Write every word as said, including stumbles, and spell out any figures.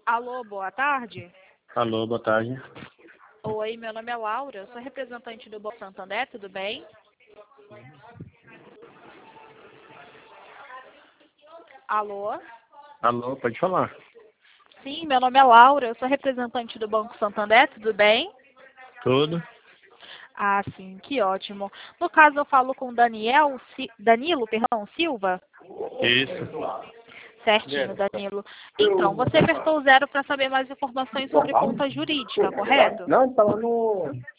Alô, boa tarde. Alô, boa tarde. Oi, meu nome é Laura, eu sou representante do Banco Santander, tudo bem? Alô? Alô, pode falar. Sim, meu nome é Laura, eu sou representante do Banco Santander, tudo bem? Tudo? Ah, sim, que ótimo. No caso, eu falo com Daniel, Si- Danilo, perdão, Silva? Isso. Certinho, Danilo. Então, você apertou o zero para saber mais informações sobre conta jurídica, correto? Não, ele tava no...